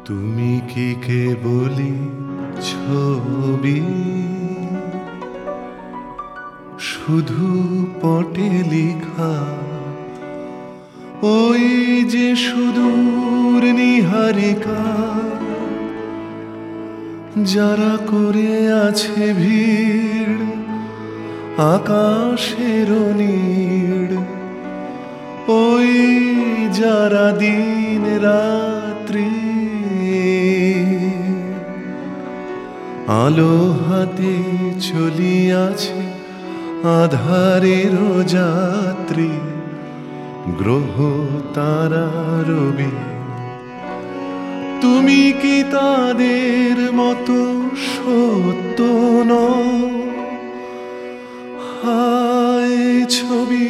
তুমি কি কেবলি ছবি, শুধু পটে লিখা ওই যে সুদূর নিহারিকা, যারা করে আছে ভিড় আকাশের নীড়, ওই যারা দিন রাত্রি আলো হাতে চলিয়াছে আধারের যাত্রী, গ্রহ তারা রবি। তুমি কি তাদের মতো সত্য নও? হায় ছবি,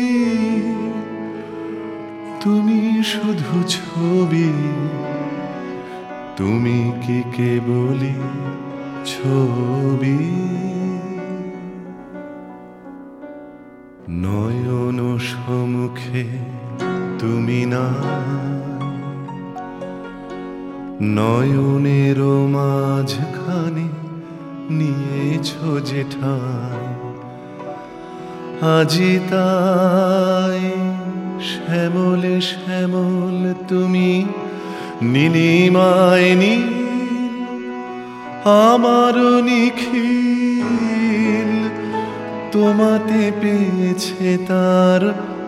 তুমি শুধু ছবি, তুমি কি কেবলি ছবি। নয়ন সম্মুখে তুমি না, নয়নের মাঝখানে নিয়েছ যে ঠাঁই, আজি তাই শ্যামলে শ্যামল তুমি নীলিমায় নীল, আমার নিখিল তোমাতে পেয়েছে তার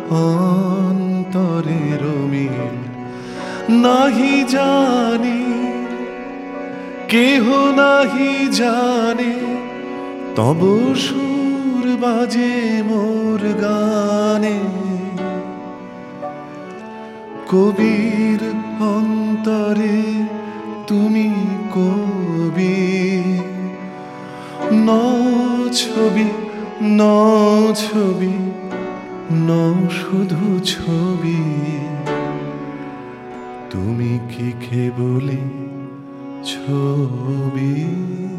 অন্তরের মিল। নাহি জানি কেহ নাহি জানে, তব সুর বাজে মোর গানে। কবির অন্তরে তুমি কবি, ন ছবি ন ছবি ন শুধু ছবি, তুমি কি কেবলি ছবি।